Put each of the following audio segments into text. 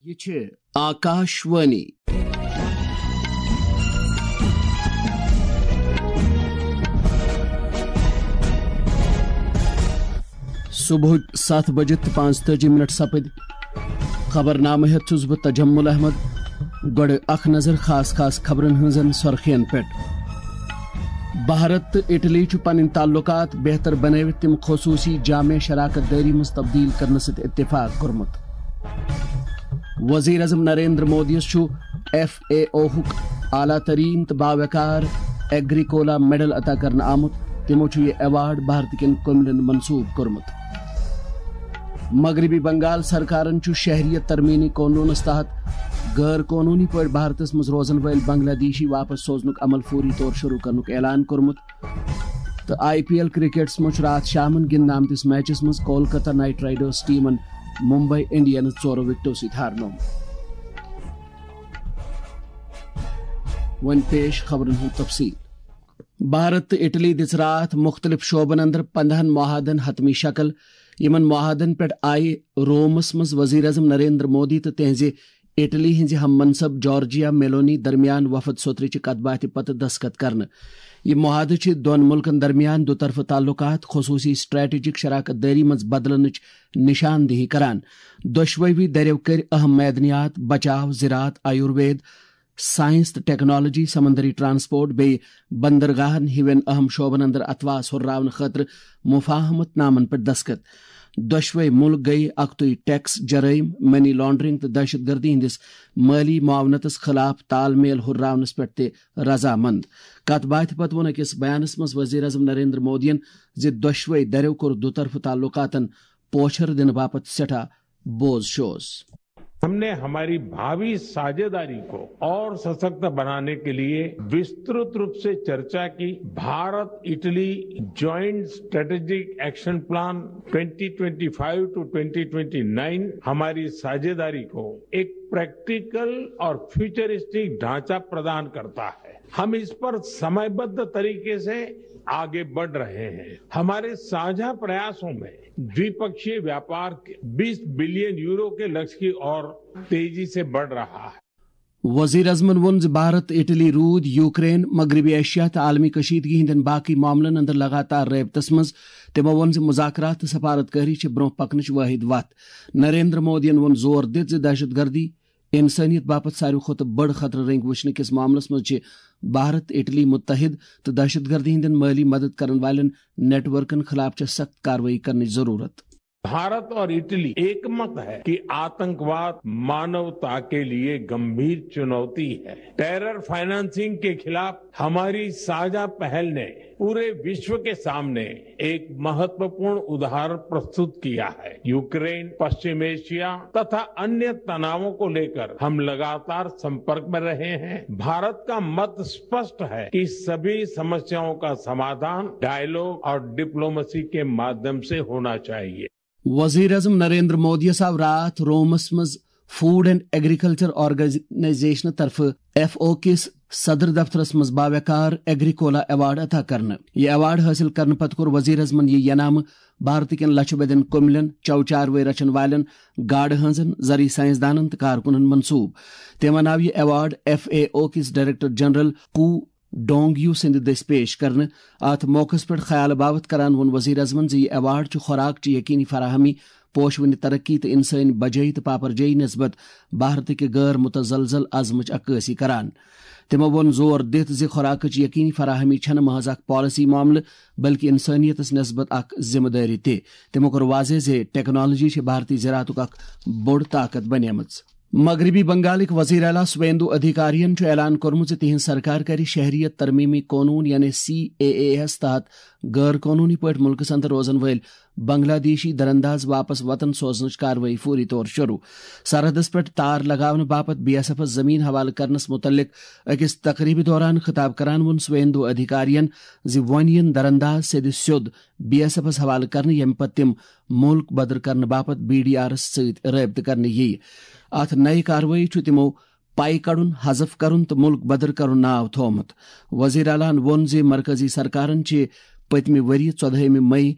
یہ چھے آکاشوانی صبح 7 بجے 35 سپد خبر نامہ ہیت چھس بہ تجمل احمد گوڑ اخ نظر خاص خبرن ہنزن سرخین پیٹ بھارت تو اٹلی پن تعلقات بہتر بنوت تم خصوصی جامع شراکت داری مز تبدیل کرنے ست اتفاق کورمت وزیر اعظم نریندر مودی FAO ہک اعلیٰ ترین تو باوقار ایگریکولا میڈل عطا کرنا آمت تمو یہ ایوارڈ بھارت کن کملن منسوب کورمت مغربی بنگال سرکارن شہریت ترمینی قانونس تحت غیر قانونی پہ بھارتس مز روزن ول بنگلہ دیشی واپس سوزنک عمل فوری طور شروع کرنک اعلان کورمت تو IPL کرکٹس مز رات شامن گند آمتس میچس مز کولکتہ نائٹ رائڈرز ٹیمن ممبئی انڈینز 4 وکٹو ست ہارنو ون پیش خبرن ہند تفصیل بھارت تو اٹلی دس رات مختلف شعبن اندر 15 معاہدن حتمی شکل یمن معاہدن پہ آئی رومس مز وزیر اعظم نریندر مودی تو تہذ اٹلی ہز ہم منصب جارجیا میلونی درمیان وفد سوترچ کت باتھ پتہ دستخط کرنے یہ معاہدہ دون ملکن درمیان دو طرف تعلقات خصوصی اسٹریٹجک شراکت داری مز بدلنچ نشاندہی کران دشوئی دریو کر اہم معدنیات بچاؤ زراعت آیوروید سائنس تو ٹیکنالوجی سمندری ٹرانسپورٹ بی بندرگاہن ہیوین اہم شعبن اندر اتواس ہراون خاطر مفاہمت نامن پر دستخط دشوئی ملک گئی اختوی ٹیکس جرائم منی لانڈرنگ تو دہشت گردی ہندس مالی معاونتس خلاف تال میل ہراونس پہ رضامند کت باتھ پتہ ون اکس بیانس مز وزیر اعظم نریندر مودین دشوئی دریو کور دو طرف تعلقاتن پوچھر دن باپت سٹھا بوز شوز ہم نے ہماری بھاوی ساجھیداری کو اور سشکت بنانے کے لیے وسترت روپ سے چرچا کی Bharat Italy joint strategic action plan 2025 to 2029 ہماری ساجھیداری کو ایک پریکٹیکل اور فیوچرسٹک ڈھانچہ پردان کرتا ہے ہم اس پر سمے بدھ طریقے سے آگے بڑھ رہے ہیں ہمارے ساجھا پریاسوں میں द्विपक्षीय व्यापार 20 बिलियन यूरो के लक्ष्य की ओर तेजी से बढ़ रहा है वजीर अजमन वोन भारत इटली रूद यूक्रेन मगरबी एशिया तो आलमी कशीदगी हिंदन बाकी मामलन अंदर लगातार रबतस मज तमो वोन मुजाकरात तो सफारतकारी ब्रोह पकनच वाहिद वत नरेंद्र मोदियन वोन जोर दित दहशत गर्दी इंसानियत बापत सारे खुद बड़ खतर रंग वचन किस मामलस मज भारत इटली मुत्तहिद तो दहशत गर्दी हिंदन माली मदद करने वाले नेटवर्कन खिलाफ सख्त कार्रवाई करने की जरूरत भारत और इटली एकमत है कि आतंकवाद मानवता के लिए गंभीर चुनौती है टेरर फाइनेंसिंग के खिलाफ हमारी साझा पहल ने पूरे विश्व के सामने एक महत्वपूर्ण उदाहरण प्रस्तुत किया है यूक्रेन पश्चिम एशिया तथा अन्य तनावों को लेकर हम लगातार संपर्क में रहे हैं भारत का मत स्पष्ट है कि सभी समस्याओं का समाधान डायलॉग और डिप्लोमेसी के माध्यम से होना चाहिए वजीर अजम नरेंद्र मोदी साहब रात रोमस मज फूड एंड एग्रीकल्चर ऑर्गेनाइजेशन तरफ FAO किस सदर दफ्तरस मज बावकार एग्रीकोला अवार्ड अता करने यह अवार्ड हासिल करने पत कोर वजीर अजमन यह यनाम भारत कन लक्ष बदन कुमलन चौचारवे रचन वालन गाड़ हंजन जरी साइंसदानन तो कारकुनन मनसूब तमन आव यह अवार्ड FAO किस डायरेक्टर जनरल कू डोंगयू सिंध दस पेश करने अत मौके पर ख्याल बावत करान वोन वजीर अजमन यह अवार्ड खुराक ची यकीनी फराहमी पोशवन तरक्की तो इंसानी बजई तो पापरजई नस्बत भारत के गैर मुतजलजल अजमच अक्सी करान तमो वोन जोर दित खुराक यकीनी फराहमी छन महज अख पॉलिसी मामल बल्कि इंसानियतस नस्बत अख जिम्मेदारी तमो कोर वाजे टेक्नोलॉजी भारतीय ज़राअतुक अख बोड़ ताकत बनेमच मगरबी बंगालिक वजीर आला सुवेंदु अधिकारियन ऐलान कोर्मुत तिहन सरकार करी शहरियत तरमीमी कानून यानी CAAS तहत गैर कानूनी पट मुल्कस अंदर रोजन वल बांग्लादेशी दरअंदाज वापस वतन सोजनच कार्रवाई फौरी तौर शुरू सरहदस पे तार लगावन बापत BSF जमीन हवाल करनस मुतल्लिक अकिस तकरीब दौरान खिताब करान वोन सुवेंदु अधिकारियन वन दरअंदाज से स्योद BSF हवाल करने यम पत तिम मुल्क बदर करने बापत BDR सत रब्त करने यी अत नई कार्रवाई तिमो पाई कड़ुन हजफ करुन तो मुल्क बदर करुन नाव थोमुत वजीर आलान वोन मरकजी सरकारन पतमे वरी 14 मई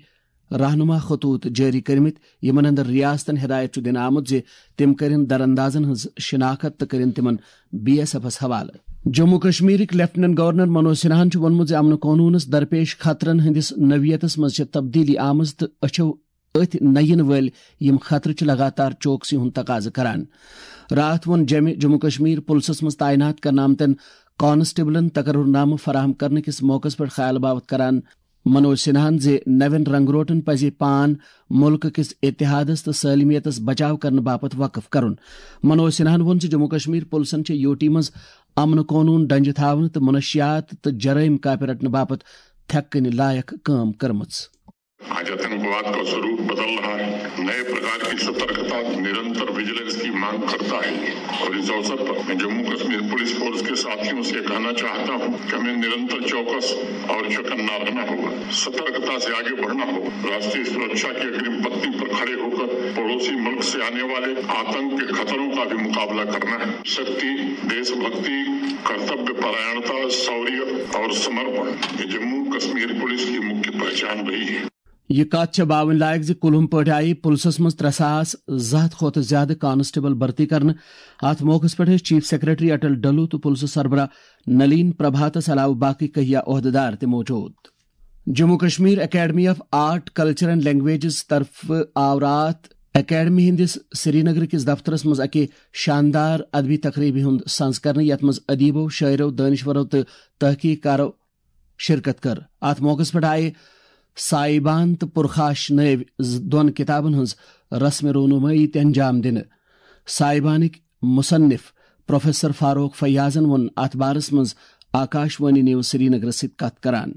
رہنما خطوط جاری کرمت یمن اندر ریاستن ہدایت دن آمت زِ تم کرن دراندازن ہز شناخت تو کرن تمن BSF حوالہ. جموں کشمیرک لیفٹننٹ گورنر منوج سنہاہن وونمت امن قونونس درپیش خطرن ہندس نوعیتس مز تبدیلی آمز تو اچھو ات نین ول یم خطرہ لگاتار چوکسی ہند تقاضہ کران. رات وون جموں کشمیر پولیسس مز تعینات کرنا آمتن کانسٹیبلن تقرر نامہ فراہم کرنے کس موقع پر خیال باوت کران منوج سنہاہن زِ نوین رنگروٹن پزِ پان ملک کس اتحادس تو سالمیتس بچاؤ کرنے باپت وقف کرن. منوج سنہاہن وون زِ جموں کشمیر پولیسن UT مز امن قونون ڈنجہ تھاون تو منشیات تو جرائم کاپہ رٹنے باپت تھکن لائق کام کرمچ. آج آتنکواد کا ضرور بدل رہا ہے. نئے پرکار کی سترکتا نرنتر ویجیلنس کی مانگ کرتا ہے اور اس اوسر پر میں جموں کشمیر پولیس فورس کے ساتھیوں سے کہنا چاہتا ہوں کہ ہمیں نرنتر چوکس اور چوکنا رہنا ہوگا. سترکتا سے آگے بڑھنا ہوگا. راشٹریہ سرکشا کی اگرم پنکتی پر کھڑے ہو کر پڑوسی ملک سے آنے والے آتنک کے خطروں کا بھی مقابلہ کرنا ہے. شکتی، دیش بھکتی، کرتویہ پرائنتا، شوریہ اور سمرپن یہ جموں کشمیر پولیس کی مکھی پہچان رہی ہے. یہ کت باون لائق زِ کلم پہ آئی پولیسس مز 3,000 کھت زیادہ کانسٹیبل بھرتی کرنے. ات موقع پہ چیف سیکرٹری اٹل ڈلو تو پولیس سربراہ نلین پربھاتس علاوہ باقی کہیا عہدیدار تہ موجود. Jammu Kashmir academy of art culture and languages طرف آو رات اکیڈمی ہندس سری نگر کس دفترس مز اکہ شاندار ادبی تقریبی ہند سنز کرنے یت مز ادیبو، شاعرو، دانشورو تو تحقیق کارو شرکت کر. ات موقع پہ آئے سائبان تو پرخاش نو دون کتابن ہز رسم رونمائی تہ انجام دن. سائبانک مصنف پروفیسر فاروق فیاضن ون ات بارس مز آکاشوانی نیوز سری نگر ست کت کران.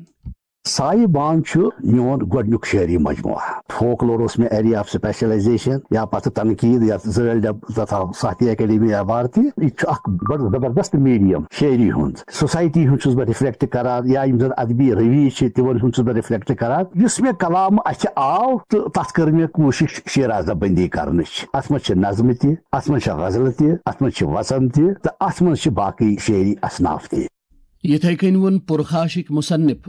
سائبان میون گۄڈنیُک شعری مجموعہ. فوک لور میں ایریا آف سپیشلائزیشن یا پتہ تنقید یا زٲلۍ ڈب تتھا ساہتیہ اکیڈمی ایوارڈ تہ یہ اخ بڑ زبردست میڈیم شعری ہند. سوسائٹی ہند چھس بہ رفلیکٹ کران یا یم زن ادبی رویش تمن ہند چھس بہ رفلیکٹ کران. اس مے کلام اتھ آو تو تتھ کر مے کوشش شیرازہ بندی کرنچ. ات مز نظم تہ، ات مز غزل تہ، ات مز وزن تہ تو ات مز باقی شعری اصناف تہ. یتھے کن ون پرخاشک مصنف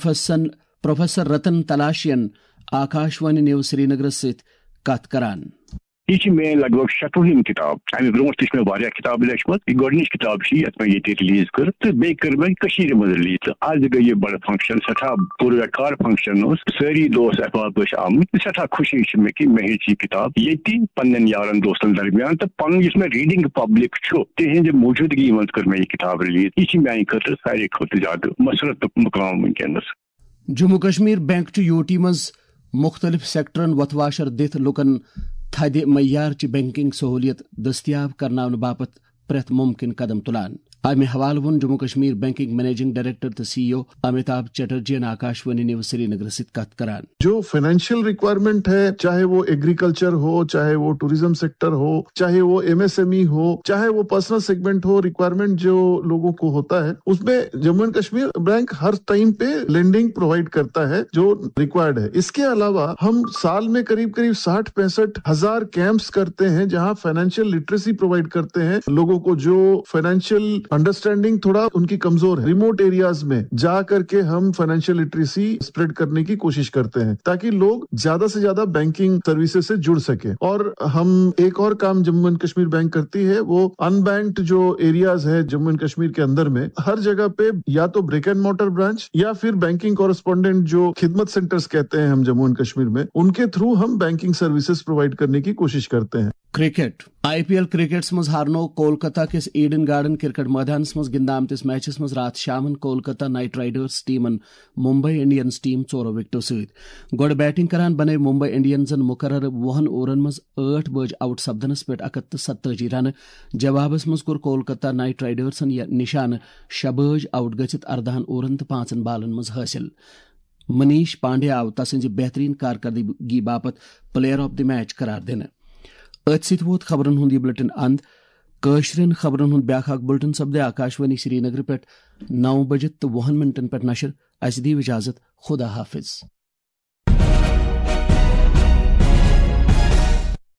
پروفیسر رتن تلاشین آکاشوانی نیوز سری نگر ست کت کران. یہ میں لگ بھگ 6 کتاب امہ برو تہ میں کتاب لیچمت. یہ گۄڈنِچ کتاب یت میں یہ ریلیز کر تو بیٚیہِ کر میں کشیر مز ریلیز. تو آج گئی یہ بڑا فنکشن سٹھا پُرویٹکار فنکشن ساری دوست احباب آمت. سٹھا خوشی میں کہ میں ہیچ یہ کتاب یہ پنن یارن دوستن درمیان تو پن اس میں ریڈنگ پبلک تہذ موجودگی مز کر میں یہ کتاب ریلیز. یہ میانہ خاطر ساروی کھۄتہٕ زیادہ مسرت مقام ونکس. جموں کشمیر بینک UT مز مختلف سیکٹرن وتھ واشر دتھ لکن تھد معیار چہ بینکنگ سہولیت دستیاب کرنا باپت پریت ممکن قدم تلان. امہ حوالہ ون Jammu Kashmir banking managing director تو CEO امیتابھ چیٹرجین آکاشوانی نیوز سری نگر ست کت کران. جو فائنینشیل ریکوائرمنٹ ہے، چاہے وہ ایگریکلچر ہو، چاہے وہ ٹوریزم سیکٹر ہو، چاہے وہ MSME ہو، چاہے وہ پرسنل سیگمنٹ ہو، ریکوائرمنٹ جو لوگوں کو ہوتا ہے اس میں جموں اینڈ کشمیر بینک ہر ٹائم پہ لینڈنگ پرووائڈ کرتا ہے جو ریکوائرڈ ہے. اس کے علاوہ ہم سال میں قریب 60-65 ہزار کیمپس کرتے ہیں جہاں فائنینشیل لٹریسی پرووائڈ کرتے ہیں لوگوں کو جو فائنینشیل انڈرسٹینڈنگ تھوڑا ان کی کمزور ہے. ریموٹ ایریاز میں جا کر کے ہم فائنینشیل لٹریسی اسپریڈ کرنے کی کوشش کرتے ہیں تاکہ لوگ زیادہ سے زیادہ بینکنگ سروسز سے جڑ سکے. اور ہم ایک اور کام جموں اینڈ کشمیر بینک کرتی ہے، وہ ان بینکڈ جو ایریاز ہے جموں اینڈ کشمیر کے اندر میں ہر جگہ پہ یا تو بریک اینڈ مورٹر برانچ یا پھر بینکنگ کورسپونڈنٹ جو خدمت سینٹرز کہتے ہیں ہم جموں اینڈ کشمیر میں، ان کے تھرو ہم بینکنگ سروسز پرووائڈ کرنے کی کوشش کرتے ہیں. کرکٹ IPL کرکٹس مز ہارنو کولکتہ کس ایڈن گارڈن کرکٹ میدانس مز گندہ آمتس میچس مز رات شامن کولکتہ نائٹ رائڈرز ٹیمن ممبئی انڈینز ٹیم 4 وکٹو ست. گوڑ بیٹنگ کران بنائی ممبئی انڈینزن مقرر 20 اوورن مز 8 بج آؤٹ سپدنس پہ 37 رن. جوابس مز کور کولکتہ نائٹ رائڈرزن نشانہ 6 بج آؤٹ گژھت 14 اوورن تو 5 بالن مز حاصل. منیش پانڈے آو تسز بہترین کارکردگی باپت پلیئر آف دی میچ قرار دنہ. ات ست ووت خبرن ہند یہ بلٹن اند. کاشرین خبرن ہند بیاکھ اکھ بلٹن سپدے آکاشوانی سری نگر پہ 9 بجت تو 20 منٹن پہ نشر. اس دی اجازت. خدا حافظ.